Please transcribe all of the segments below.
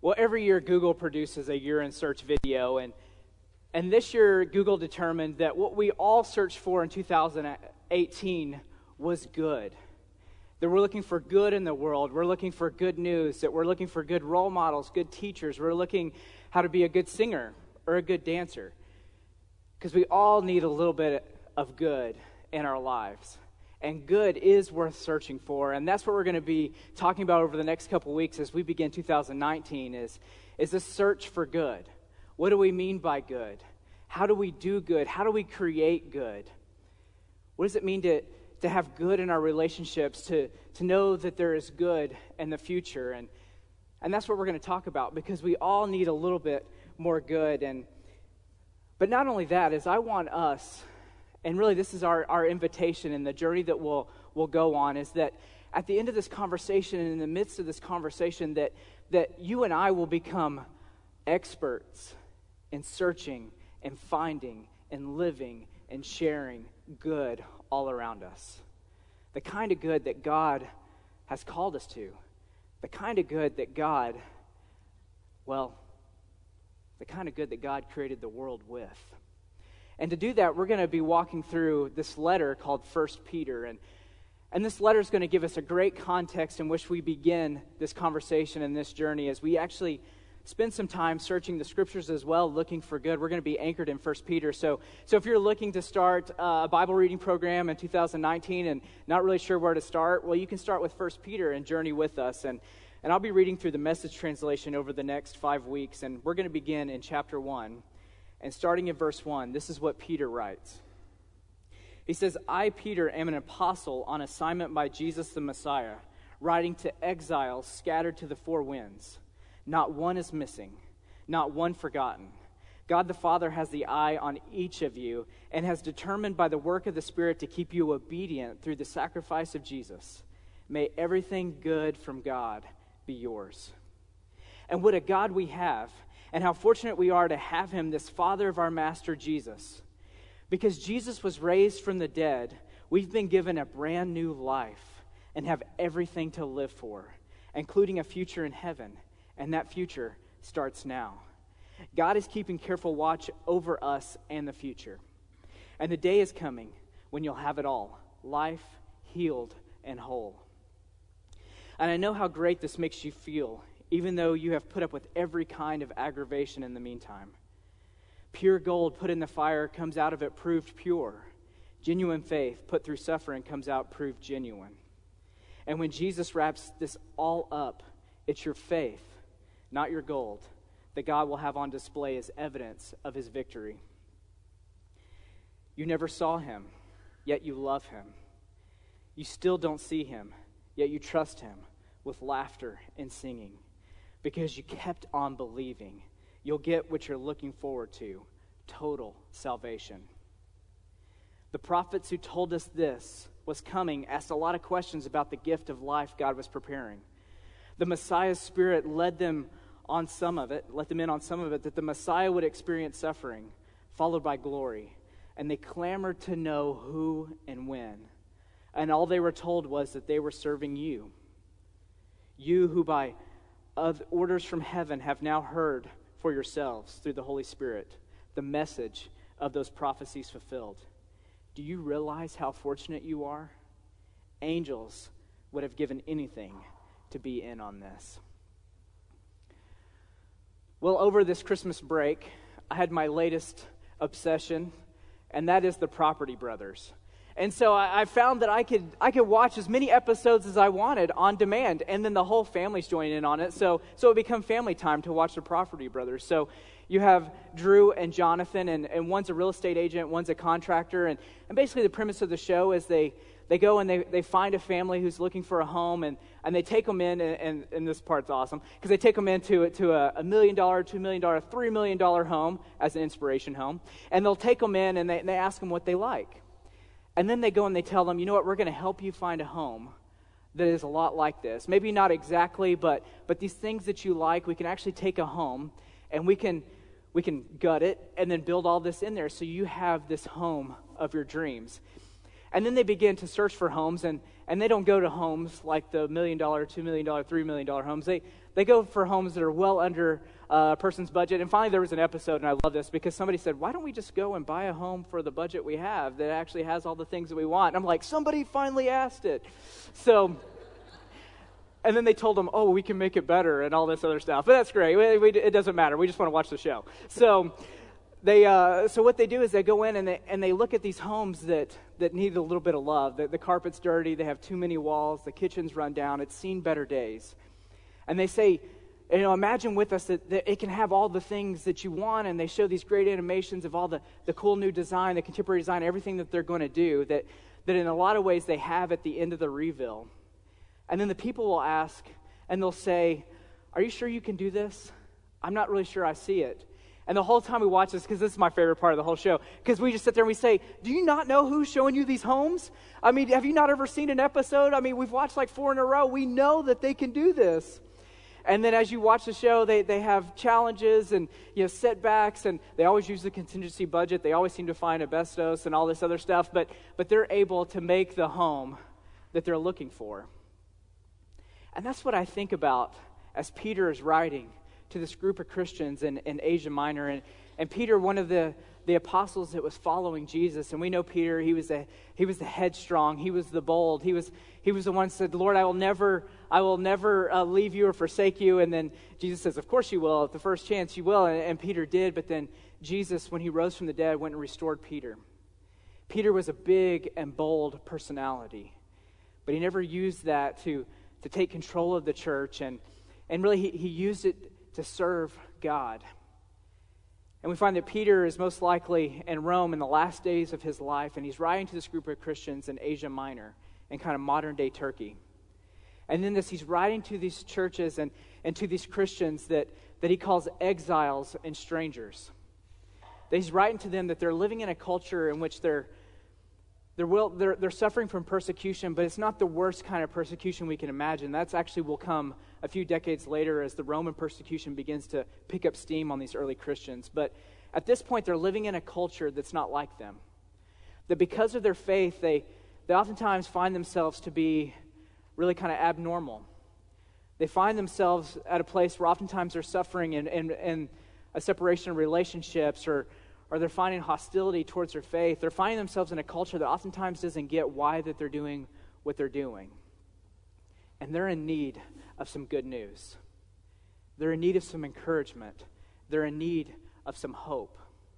Well, every year Google produces a year in search video, and this year Google determined that what we all searched for in 2018 was good. That we're looking for good in the world. We're looking for good news. That we're looking for good role models, good teachers. We're looking how to be a good singer or a good dancer. Because we all need a little bit of good in our lives. And good is worth searching for. And that's what we're going to be talking about over the next couple weeks as we begin 2019 is this search for good. What do we mean by good? How do we do good? How do we create good? What does it mean to have good in our relationships, to know that there is good in the future? And that's what we're going to talk about, because we all need a little bit more good. But not only that, is I want us, and really this is our invitation and the journey that we'll go on, is that at the end of this conversation and in the midst of this conversation that you and I will become experts in searching and finding and living and sharing good all around us. The kind of good that God has called us to. The kind of good that God created the world with. And to do that, we're going to be walking through this letter called 1 Peter. And this letter is going to give us a great context in which we begin this conversation and this journey as we actually spend some time searching the scriptures as well, looking for good. We're going to be anchored in 1 Peter. So if you're looking to start a Bible reading program in 2019 and not really sure where to start, well, you can start with 1 Peter and journey with us. And I'll be reading through the Message translation over the next 5 weeks. And we're going to begin in chapter 1. And starting in verse 1, this is what Peter writes. He says, I, Peter, am an apostle on assignment by Jesus the Messiah, writing to exiles scattered to the four winds. Not one is missing, not one forgotten. God the Father has the eye on each of you and has determined by the work of the Spirit to keep you obedient through the sacrifice of Jesus. May everything good from God be yours. And what a God we have, and how fortunate we are to have him, this Father of our Master Jesus. Because Jesus was raised from the dead, we've been given a brand new life and have everything to live for, including a future in heaven. And that future starts now. God is keeping careful watch over us and the future. And the day is coming when you'll have it all, life, healed, and whole. And I know how great this makes you feel, even though you have put up with every kind of aggravation in the meantime. Pure gold put in the fire comes out of it proved pure. Genuine faith put through suffering comes out proved genuine. And when Jesus wraps this all up, it's your faith, not your gold, that God will have on display as evidence of his victory. You never saw him, yet you love him. You still don't see him, yet you trust him with laughter and singing. Because you kept on believing, you'll get what you're looking forward to, total salvation. The prophets who told us this was coming asked a lot of questions about the gift of life God was preparing. The Messiah's Spirit let them in on some of it, that the Messiah would experience suffering, followed by glory. And they clamored to know who and when. And all they were told was that they were serving you. You who by orders from heaven have now heard for yourselves through the Holy Spirit the message of those prophecies fulfilled. Do you realize how fortunate you are? Angels would have given anything to be in on this. Well, over this Christmas break, I had my latest obsession, and that is the Property Brothers. And so I found that I could watch as many episodes as I wanted on demand, and then the whole family's joining in on it. So it became family time to watch the Property Brothers. So you have Drew and Jonathan, and one's a real estate agent, one's a contractor, and basically the premise of the show is they go and they find a family who's looking for a home, and they take them in, and this part's awesome, because they take them into a $1 million, $2 million, $3 million home as an inspiration home, and they'll take them in and they ask them what they like. And then they go and they tell them, you know what, we're going to help you find a home that is a lot like this. Maybe not exactly, but these things that you like, we can actually take a home and we can gut it and then build all this in there so you have this home of your dreams. And then they begin to search for homes, and they don't go to homes like the $1 million, $2 million, $3 million homes. They They go for homes that are well under a person's budget. And finally, there was an episode, and I love this, because somebody said, why don't we just go and buy a home for the budget we have that actually has all the things that we want? And I'm like, somebody finally asked it. So, and then they told them, oh, we can make it better and all this other stuff. But that's great. It doesn't matter. We just want to watch the show. So so what they do is they go in and they look at these homes that need a little bit of love. The carpet's dirty. They have too many walls. The kitchen's run down. It's seen better days. And they say, imagine with us that it can have all the things that you want, and they show these great animations of all the cool new design, the contemporary design, everything that they're going to do that in a lot of ways they have at the end of the reveal. And then the people will ask, and they'll say, are you sure you can do this? I'm not really sure I see it. And the whole time we watch this, because this is my favorite part of the whole show, because we just sit there and we say, do you not know who's showing you these homes? I mean, have you not ever seen an episode? I mean, we've watched like 4 in a row. We know that they can do this. And then as you watch the show, they have challenges and setbacks, and they always use the contingency budget. They always seem to find asbestos and all this other stuff, but they're able to make the home that they're looking for. And that's what I think about as Peter is writing to this group of Christians in Asia Minor. And Peter, one of the apostles that was following Jesus, and we know Peter, he was the headstrong, he was the bold, he was the one who said, Lord, I will never leave you or forsake you. And then Jesus says, of course you will, at the first chance you will. And Peter did, but then Jesus, when he rose from the dead, went and restored Peter. Peter was a big and bold personality, but he never used that to take control of the church, and really he used it to serve God. And we find that Peter is most likely in Rome in the last days of his life, and he's writing to this group of Christians in Asia Minor, in kind of modern-day Turkey. And then he's writing to these churches and to these Christians that he calls exiles and strangers. That he's writing to them that they're living in a culture in which they're suffering from persecution, but it's not the worst kind of persecution we can imagine. That's actually will come a few decades later as the Roman persecution begins to pick up steam on these early Christians. But at this point, they're living in a culture that's not like them. That because of their faith, they oftentimes find themselves to be really kind of abnormal. They find themselves at a place where oftentimes they're suffering in a separation of relationships, or they're finding hostility towards their faith. They're finding themselves in a culture that oftentimes doesn't get why that they're doing what they're doing. And they're in need of some good news. They're in need of some encouragement. They're in need of some hope.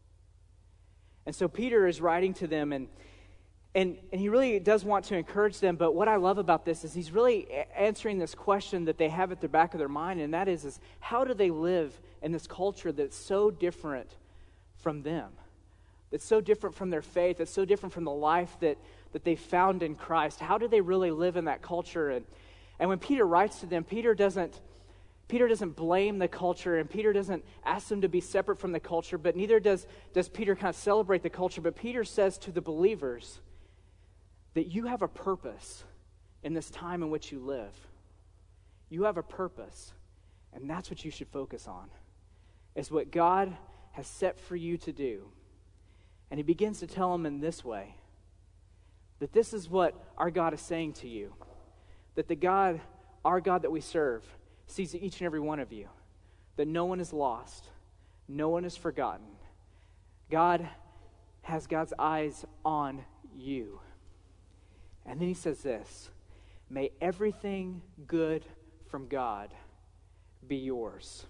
And so Peter is writing to them, and he really does want to encourage them, but what I love about this is he's really answering this question that they have at the back of their mind, and that is how do they live in this culture that's so different from them, that's so different from their faith, that's so different from the life that they found in Christ? How do they really live in that culture? And when Peter writes to them, Peter doesn't blame the culture, and Peter doesn't ask them to be separate from the culture, but neither does Peter kind of celebrate the culture. But Peter says to the believers that you have a purpose in this time in which you live. You have a purpose, and that's what you should focus on, is what God has set for you to do. And he begins to tell them in this way, that this is what our God is saying to you, that our God that we serve, sees each and every one of you, that no one is lost, no one is forgotten. God has God's eyes on you. And then he says this, may everything good from God be yours.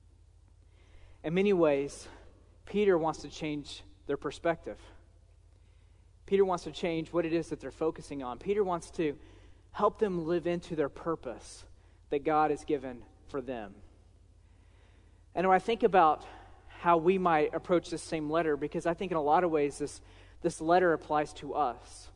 In many ways, Peter wants to change their perspective. Peter wants to change what it is that they're focusing on. Peter wants to help them live into their purpose that God has given for them. And when I think about how we might approach this same letter, because I think in a lot of ways this letter applies to us.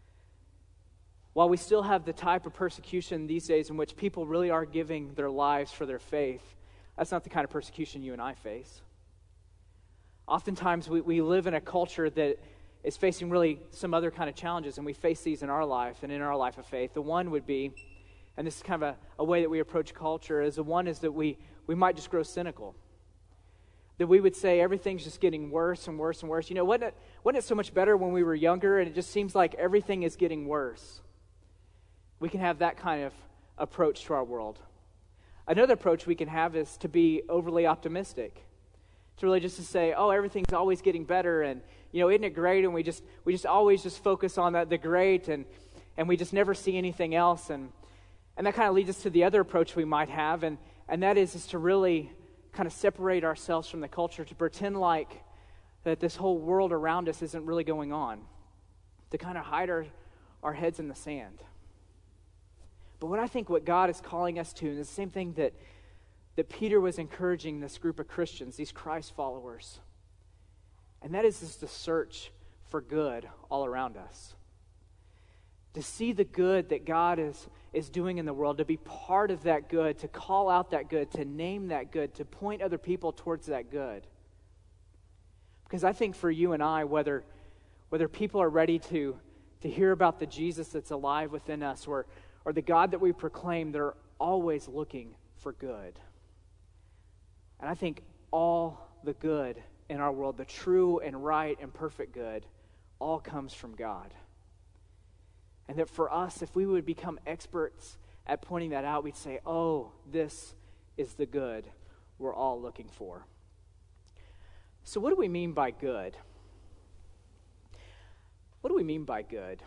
While we still have the type of persecution these days in which people really are giving their lives for their faith, that's not the kind of persecution you and I face. Oftentimes we live in a culture that is facing really some other kind of challenges, and we face these in our life and in our life of faith. The one would be, and this is kind of a way that we approach culture, is that we might just grow cynical. That we would say everything's just getting worse and worse and worse. You know, wasn't it so much better when we were younger, and it just seems like everything is getting worse? We can have that kind of approach to our world. Another approach we can have is to be overly optimistic, to really just to say, oh, everything's always getting better, and isn't it great? And we just always just focus on the great, and we just never see anything else, and that kind of leads us to the other approach we might have, and that is to really kind of separate ourselves from the culture, to pretend like that this whole world around us isn't really going on, to kind of hide our heads in the sand. But what God is calling us to, and the same thing that Peter was encouraging this group of Christians, these Christ followers, and that is just to search for good all around us. To see the good that God is doing in the world, to be part of that good, to call out that good, to name that good, to point other people towards that good. Because I think for you and I, whether people are ready to hear about the Jesus that's alive within us, or the God that we proclaim, they're always looking for good. And I think all the good in our world, the true and right and perfect good, all comes from God. And that for us, if we would become experts at pointing that out, we'd say, oh, this is the good we're all looking for. So what do we mean by good? What do we mean by good?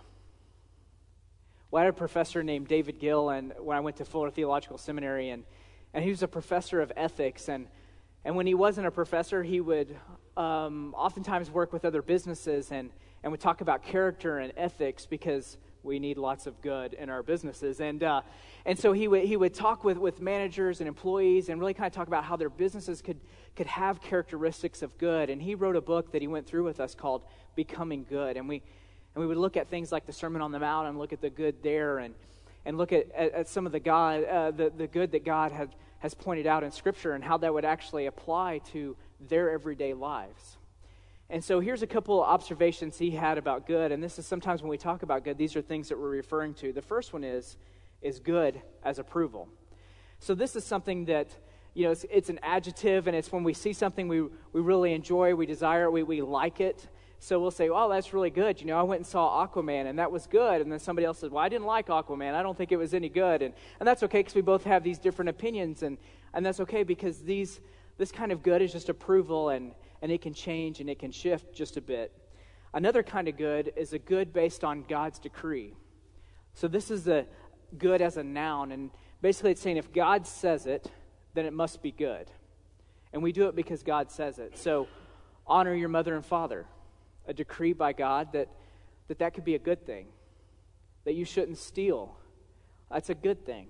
Well, I had a professor named David Gill, and when I went to Fuller Theological Seminary, and he was a professor of ethics, and when he wasn't a professor, he would oftentimes work with other businesses and would talk about character and ethics, because we need lots of good in our businesses. And so he would talk with managers and employees and really kind of talk about how their businesses could have characteristics of good. And he wrote a book that he went through with us called Becoming Good. And we would look at things like the Sermon on the Mount and look at the good there, and look at some of the good that God has pointed out in Scripture, and how that would actually apply to their everyday lives. And so here's a couple of observations he had about good, and this is sometimes when we talk about good, these are things that we're referring to. The first one is good as approval. So this is something that, it's an adjective, and it's when we see something we really enjoy, we desire it, we like it. So we'll say, oh, that's really good. I went and saw Aquaman, and that was good. And then somebody else says, well, I didn't like Aquaman. I don't think it was any good. And that's okay, because we both have these different opinions, and that's okay, because this kind of good is just approval, and it can change and it can shift just a bit. Another kind of good is a good based on God's decree. So this is the good as a noun, and basically it's saying if God says it, then it must be good. And we do it because God says it. So honor your mother and father, a decree by God that could be a good thing. That you shouldn't steal, that's a good thing.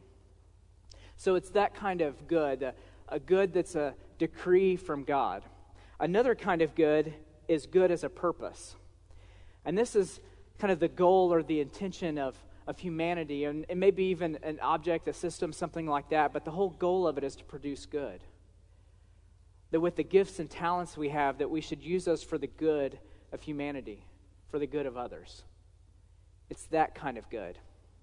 So it's that kind of good, a good that's a decree from God. Another kind of good is good as a purpose. And this is kind of the goal or the intention of humanity, and maybe even an object, a system, something like that, but the whole goal of it is to produce good. That with the gifts and talents we have, that we should use those for the good of humanity, for the good of others. It's that kind of good.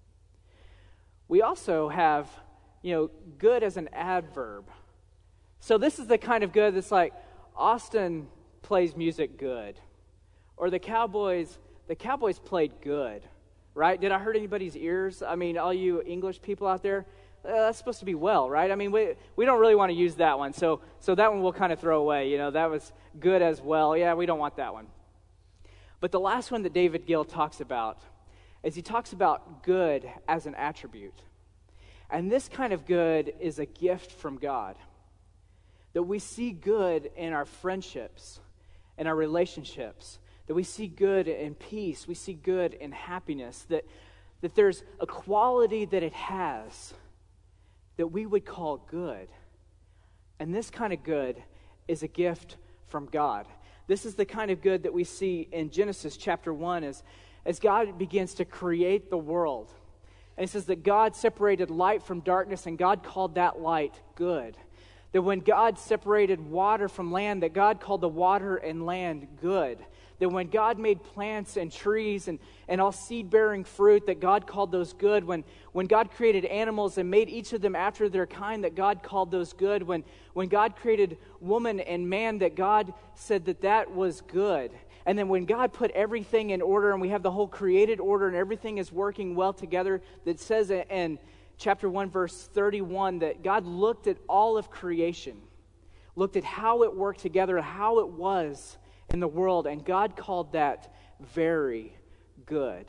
We also have, good as an adverb. So this is the kind of good that's like, Austin plays music good, or the Cowboys played good, right? Did I hurt anybody's ears? I mean, all you English people out there, that's supposed to be well, right? I mean, we don't really want to use that one, so that one we'll kind of throw away. That was good as well. Yeah, we don't want that one. But the last one that David Gill talks about is he talks about good as an attribute, and this kind of good is a gift from God. That we see good in our friendships, in our relationships, that we see good in peace, we see good in happiness, that there's a quality that it has that we would call good. And this kind of good is a gift from God. This is the kind of good that we see in Genesis chapter 1 as God begins to create the world. And it says that God separated light from darkness, and God called that light good. That when God separated water from land, that God called the water and land good. That when God made plants and trees and all seed-bearing fruit, that God called those good. When God created animals and made each of them after their kind, that God called those good. When God created woman and man, that God said that was good. And then when God put everything in order, and we have the whole created order and everything is working well together, that says in chapter 1, verse 31, that God looked at all of creation, looked at how it worked together, how it was in the world, and God called that very good.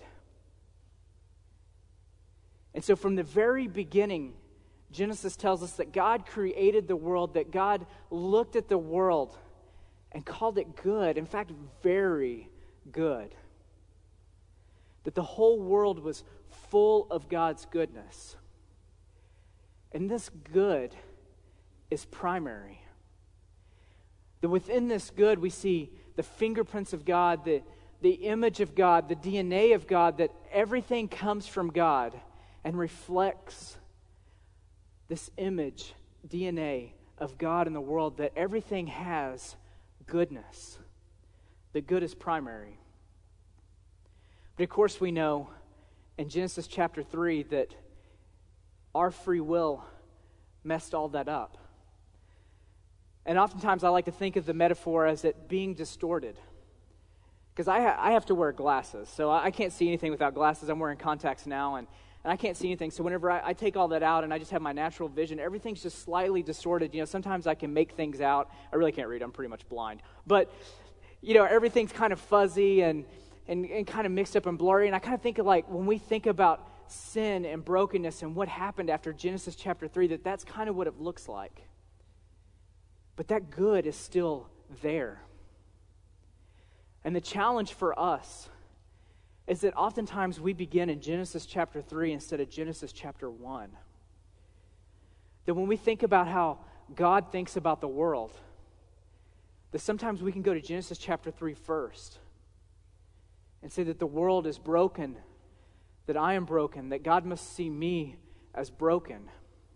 And so from the very beginning, Genesis tells us that God created the world, that God looked at the world and called it good, in fact, very good. That the whole world was full of God's goodness. And this good is primary. That within this good we see the fingerprints of God, the image of God, the DNA of God, that everything comes from God and reflects this image, DNA of God in the world, that everything has goodness. The good is primary. But of course we know in Genesis chapter 3 that our free will messed all that up. And oftentimes I like to think of the metaphor as it being distorted. Because I have to wear glasses, so I can't see anything without glasses. I'm wearing contacts now, and I can't see anything. So whenever I take all that out and I just have my natural vision, everything's just slightly distorted. You know, sometimes I can make things out. I really can't read. I'm pretty much blind. But, you know, everything's kind of fuzzy and kind of mixed up and blurry. And I kind of think of, like, when we think about sin and brokenness and what happened after Genesis chapter 3, that's kind of what it looks like. But that good is still there. And the challenge for us is that oftentimes we begin in Genesis chapter 3 instead of Genesis chapter 1. That when we think about how God thinks about the world, that sometimes we can go to Genesis chapter 3 first and say that the world is broken, that I am broken, that God must see me as broken.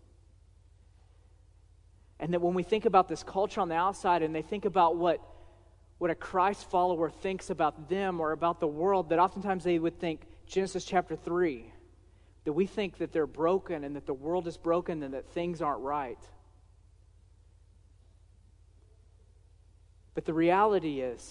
And that when we think about this culture on the outside and they think about what a Christ follower thinks about them or about the world, that oftentimes they would think Genesis chapter 3, that we think that they're broken and that the world is broken and that things aren't right. But the reality is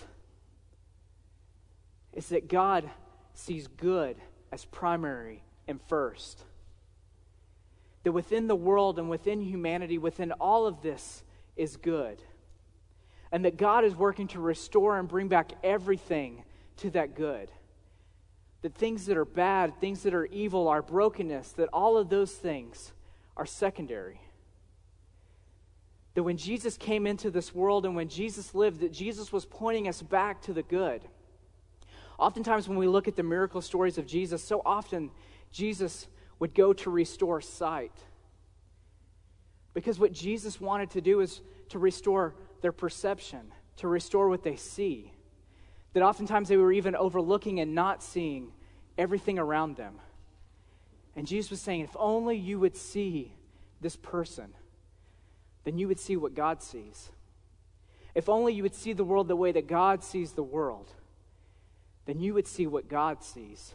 that God sees good as primary and first. That within the world and within humanity, within all of this is good. And that God is working to restore and bring back everything to that good. That things that are bad, things that are evil, our brokenness, that all of those things are secondary. That when Jesus came into this world and when Jesus lived, that Jesus was pointing us back to the good. Oftentimes when we look at the miracle stories of Jesus, so often Jesus would go to restore sight. Because what Jesus wanted to do is to restore their perception, to restore what they see. That oftentimes they were even overlooking and not seeing everything around them. And Jesus was saying, if only you would see this person, then you would see what God sees. If only you would see the world the way that God sees the world, then you would see what God sees.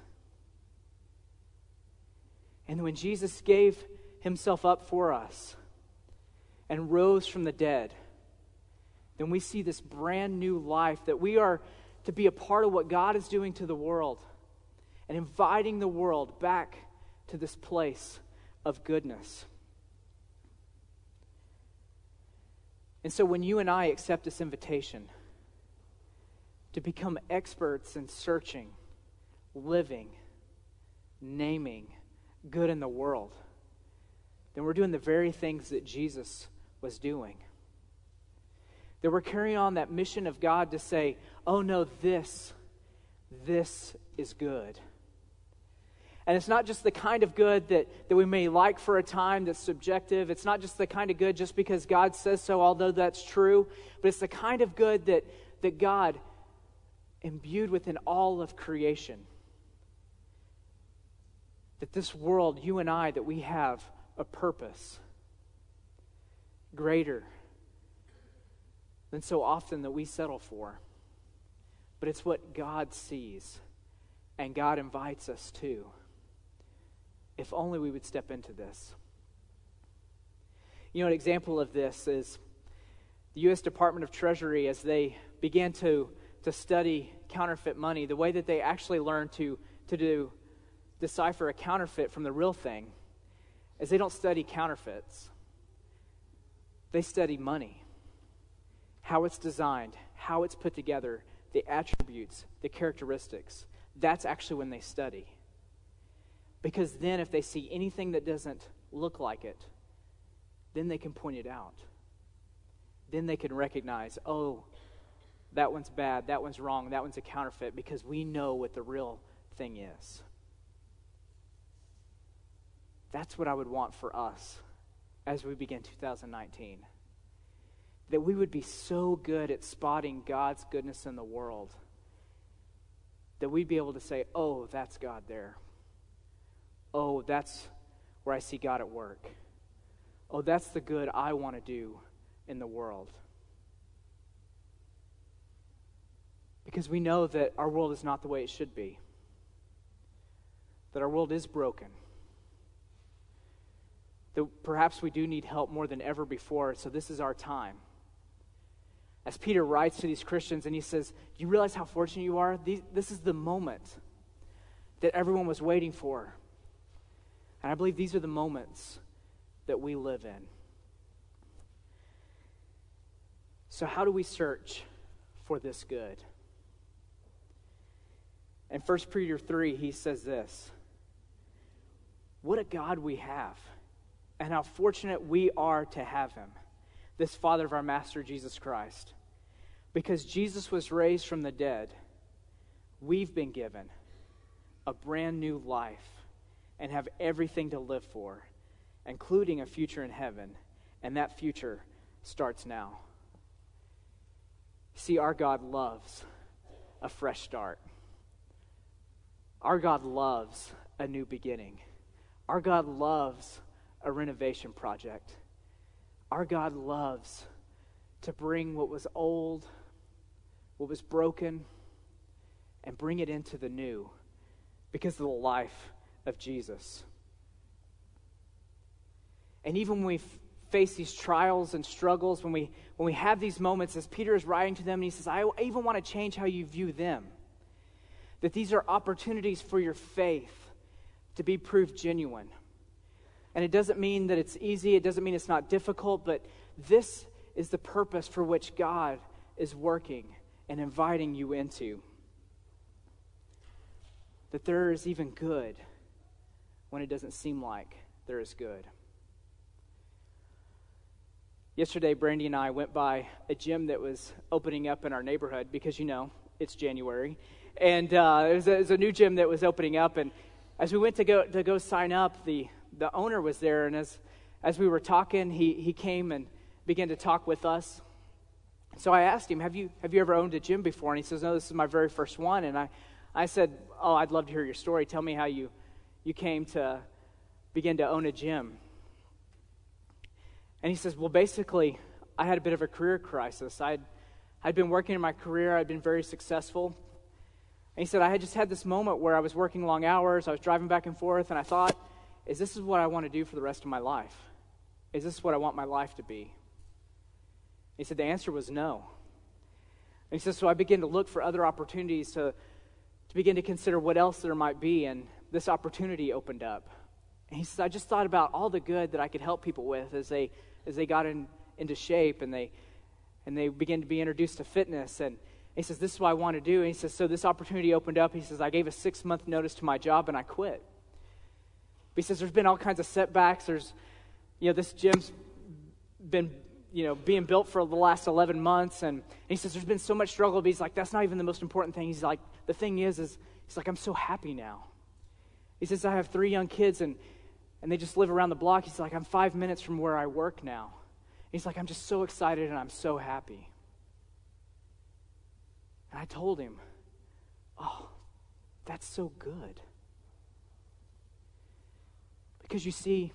And when Jesus gave himself up for us and rose from the dead, then we see this brand new life, that we are to be a part of what God is doing to the world and inviting the world back to this place of goodness. And so when you and I accept this invitation to become experts in searching, living, naming good in the world, then we're doing the very things that Jesus was doing. That we're carrying on that mission of God to say, oh no, this is good. And it's not just the kind of good that we may like for a time that's subjective. It's not just the kind of good just because God says so, although that's true. But it's the kind of good that God imbued within all of creation. That this world, you and I, that we have a purpose greater than so often that we settle for. But it's what God sees and God invites us to. If only we would step into this. You know, an example of this is the U.S. Department of Treasury, as they began to study counterfeit money, the way that they actually learned to decipher a counterfeit from the real thing is they don't study counterfeits. They study money, how it's designed, how it's put together, the attributes, the characteristics. That's actually when they study. Because then if they see anything that doesn't look like it, then they can point it out. Then they can recognize, oh, that one's bad, that one's wrong, that one's a counterfeit, because we know what the real thing is. That's what I would want for us as we begin 2019. That we would be so good at spotting God's goodness in the world that we'd be able to say, oh, that's God there. Oh, that's where I see God at work. Oh, that's the good I want to do in the world. Because we know that our world is not the way it should be. That our world is broken. That perhaps we do need help more than ever before, so this is our time. As Peter writes to these Christians and he says, do you realize how fortunate you are? This is the moment that everyone was waiting for. And I believe these are the moments that we live in. So how do we search for this good? In 1 Peter 3, he says this, what a God we have, and how fortunate we are to have him, this Father of our Master Jesus Christ. Because Jesus was raised from the dead, we've been given a brand new life and have everything to live for, including a future in heaven, and that future starts now. See, our God loves a fresh start. Our God loves a new beginning. Our God loves a renovation project. Our God loves to bring what was old, what was broken, and bring it into the new because of the life of Jesus. And even when we face these trials and struggles, when we have these moments, as Peter is writing to them, and he says, I even want to change how you view them. That these are opportunities for your faith to be proved genuine. And it doesn't mean that it's easy, it doesn't mean it's not difficult, but this is the purpose for which God is working and inviting you into. That there is even good when it doesn't seem like there is good. Yesterday, Brandy and I went by a gym that was opening up in our neighborhood because, it's January. And it was a new gym that was opening up. And as we went to go sign up, the owner was there. And as we were talking, he came and began to talk with us. So I asked him, have you ever owned a gym before? And he says, no, this is my very first one. And I said, oh, I'd love to hear your story. Tell me how you came to begin to own a gym. And he says, well, basically, I had a bit of a career crisis. I'd been working in my career. I'd been very successful. And he said, I had just had this moment where I was working long hours. I was driving back and forth, and I thought, is this what I want to do for the rest of my life? Is this what I want my life to be? He said, the answer was no. And he says, so I began to look for other opportunities to begin to consider what else there might be, and this opportunity opened up. And he says, I just thought about all the good that I could help people with as they got into shape and they began to be introduced to fitness. And he says, this is what I want to do. And he says, so this opportunity opened up. He says, I gave a 6-month notice to my job and I quit. But he says, there's been all kinds of setbacks. There's, this gym's been, being built for the last 11 months. And he says, there's been so much struggle. But he's like, that's not even the most important thing. He's like, the thing is he's like, I'm so happy now. He says, I have 3 young kids and they just live around the block. He's like, I'm 5 minutes from where I work now. He's like, I'm just so excited and I'm so happy. And I told him, oh, that's so good. Because you see,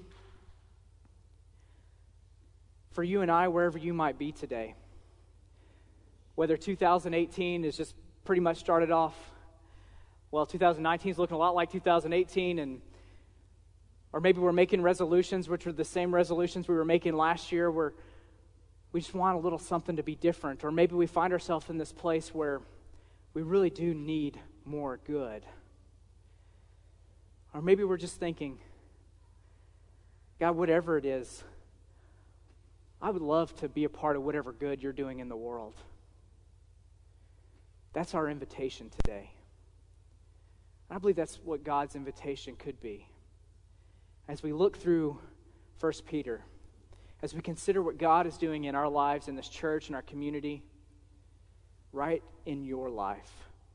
for you and I, wherever you might be today, whether 2018 is just pretty much started off, 2019 is looking a lot like 2018, or maybe we're making resolutions which are the same resolutions we were making last year, where we just want a little something to be different. Or maybe we find ourselves in this place where we really do need more good. Or maybe we're just thinking, God, whatever it is, I would love to be a part of whatever good you're doing in the world. That's our invitation today. I believe that's what God's invitation could be. As we look through 1 Peter, as we consider what God is doing in our lives, in this church, in our community, right in your life,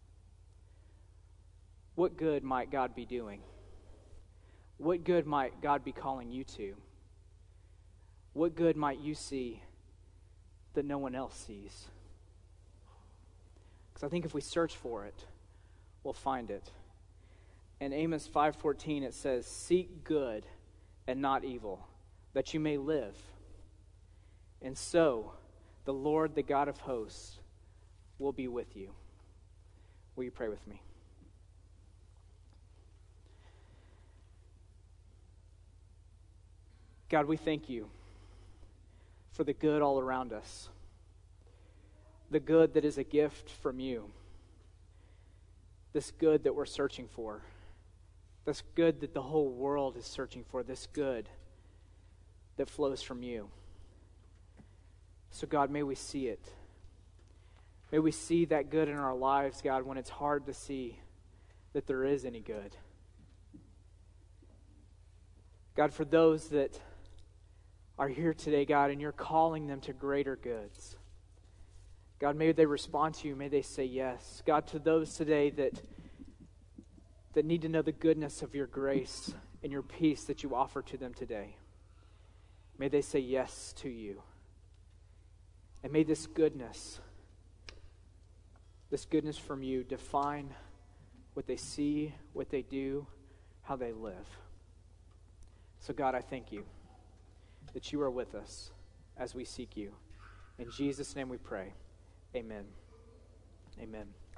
what good might God be doing? What good might God be calling you to? What good might you see that no one else sees? Because I think if we search for it, we'll find it. In Amos 5:14 it says, "Seek good and not evil, that you may live. And so the Lord, the God of hosts, will be with you." Will you pray with me? God, we thank you for the good all around us, the good that is a gift from you, this good that we're searching for, this good that the whole world is searching for, this good that flows from you. So God, may we see it. May we see that good in our lives, God, when it's hard to see that there is any good. God, for those that are here today, God, and you're calling them to greater goods, God, may they respond to you. May they say yes. God, to those today that need to know the goodness of your grace and your peace that you offer to them today, may they say yes to you. And may this goodness from you define what they see, what they do, how they live. So God, I thank you that you are with us as we seek you. In Jesus' name we pray. Amen. Amen.